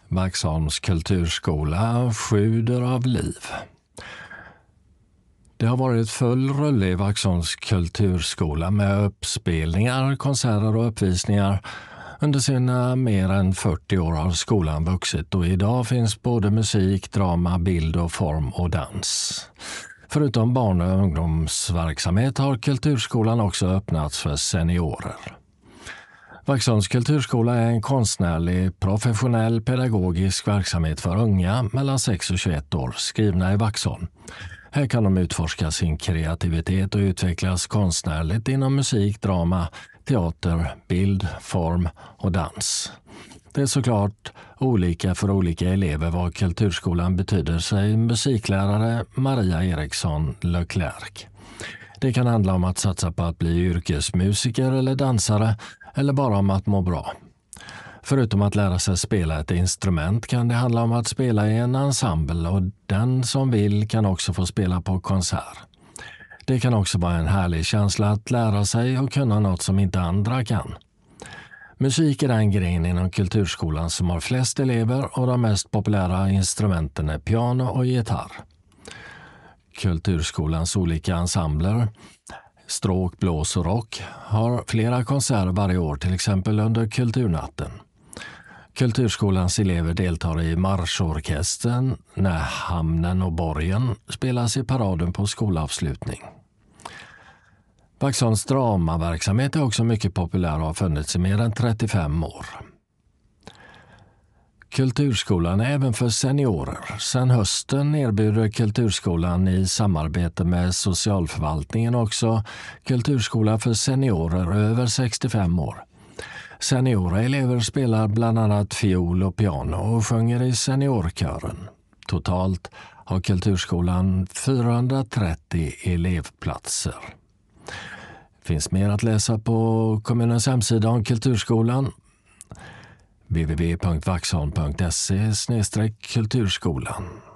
Vaxholms kulturskola sjuder av liv. Det har varit full rulle i Vaxholms kulturskola med uppspelningar, konserter och uppvisningar. Under sina mer än 40 år har skolan vuxit och idag finns både musik, drama, bild och form och dans. Förutom barn- och ungdomsverksamhet har kulturskolan också öppnats för seniorer. Vaxholms kulturskola är en konstnärlig, professionell, pedagogisk verksamhet för unga mellan 6 och 21 år skrivna i Vaxholm. Här kan de utforska sin kreativitet och utvecklas konstnärligt inom musik, drama, teater, bild, form och dans. Det är såklart olika för olika elever vad kulturskolan betyder, säger musiklärare Maria Eriksson Leclerc. Det kan handla om att satsa på att bli yrkesmusiker eller dansare eller bara om att må bra. Förutom att lära sig spela ett instrument kan det handla om att spela i en ensemble och den som vill kan också få spela på konsert. Det kan också vara en härlig känsla att lära sig och kunna något som inte andra kan. Musik är den gren inom kulturskolan som har flest elever och de mest populära instrumenten är piano och gitarr. Kulturskolans olika ensembler, stråk, blås och rock, har flera konserter varje år, till exempel under kulturnatten. Kulturskolans elever deltar i marschorkestern när Hamnen och Borgen spelas i paraden på skolavslutning. Vaxholms dramaverksamhet är också mycket populär och har funnits i mer än 35 år. Kulturskolan är även för seniorer. Sedan hösten erbjuder kulturskolan i samarbete med socialförvaltningen också kulturskola för seniorer över 65 år. Seniora elever spelar bland annat fiol och piano och sjunger i seniorkören. Totalt har kulturskolan 430 elevplatser. Finns mer att läsa på kommunens hemsida om kulturskolan. www.vaxholm.se/kulturskolan